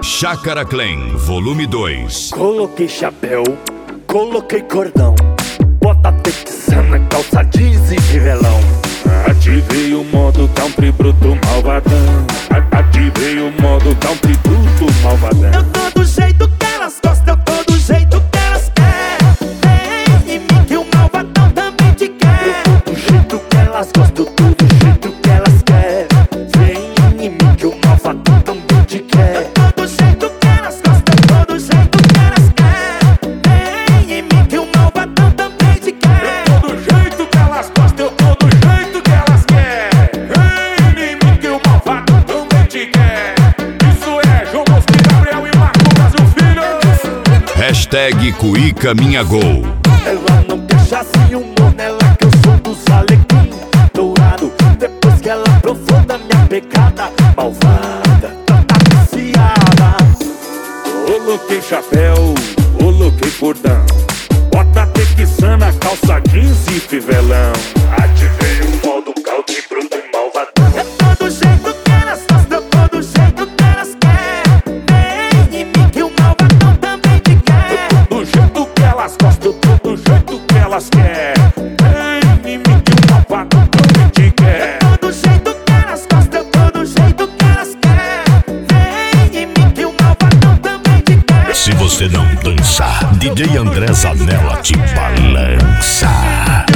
Chácara Clem, volume 2. Coloquei chapéu, coloquei cordão, bota texana, calça jeans e fivelão. Ativei o modo country bruto malvadão. Ativei o modo country bruto malvadão. Eu tô do jeito que elas gostam, eu tô do jeito que elas querem. Vem em mim que o malvadão também te quer. Eu tô do jeito que elas gostam, eu tô do jeito que elas querem. Vem em mim que o malvadão também te quer. Eu tô do jeito que elas gostam, eu tô do jeito que elas querem. Vem em mim que o malvadão também te quer. Eu tô do jeito que elas gostam, eu tô do jeito que elas querem. Vem em mim que o malvadão também te quer. Isso é João Bosco, Gabriel e Marco Brasil Filho. Hashtag Cuíca Minha Gol. Ela não deixa ciúmo nela que eu sou dos alecrim dourado. Depois que ela provou da minha pecada malvada, tá viciada. Coloquei chapéu, coloquei cordão, bota texana, calça jeans e fivelão. Ativei o modo country bruto e malvadão. Eu tô do jeito que elas gostam, eu tô do jeito que elas querem. Vem em mim que o malvadão também te quer. Do jeito que elas gostam, eu tô do jeito que elas querem. Vem em mim que o malvadão também te quer. Eu tô do jeito que elas gostam, eu tô do jeito que elas querem. Vem em mim que o malvadão também te quer. Se você não dançar, DJ André Zanella te balança.